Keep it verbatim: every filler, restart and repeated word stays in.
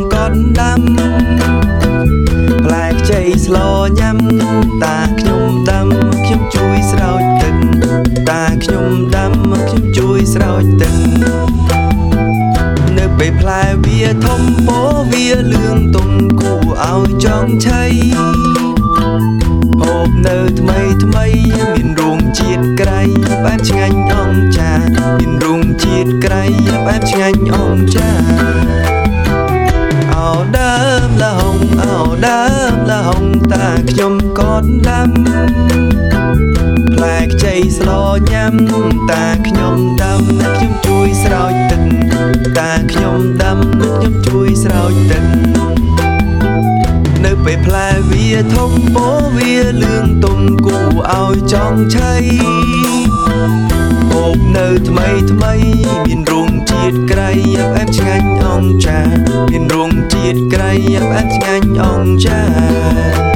កត់ដាំផ្លែខ្ចីស្លញ៉ាំតាខ្ញុំដាំខ្ញុំជួយស្រោចទឹកតាខ្ញុំដាំខ្ញុំជួយស្រោចទឹកនៅពេលផ្លែវាធំពោវាលឿងទុំគួរឲ្យចង់ឆៃហូបនៅថ្មីថ្មីមានរងជាតិក្រៃបែបឆ្ងាញ់អង្ចាមានរងជាតិក្រៃបែបឆ្ងាញ់អង្ចាអោដើមលហុងអោដើមលហុងតាខ្ញុំក៏ដាំផ្លែខ្ចីស្លញ៉ាំតាខ្ញុំដាំខ្ញុំជួយស្រោចទឹកតាខ្ញុំដាំខ្ញុំជួយស្រោចទឹកនៅពេលផ្លែវាធំពោវាលឿងទុំគួរឲ្យចង់ឆៃហូបនៅថ្មីថ្មីមានរងជាតិក្រៃផ្អែមឆ្ងាញ់អង្ចាមានរងជាតិក្រៃផ្អែមឆ្ងាញ់អង្ចា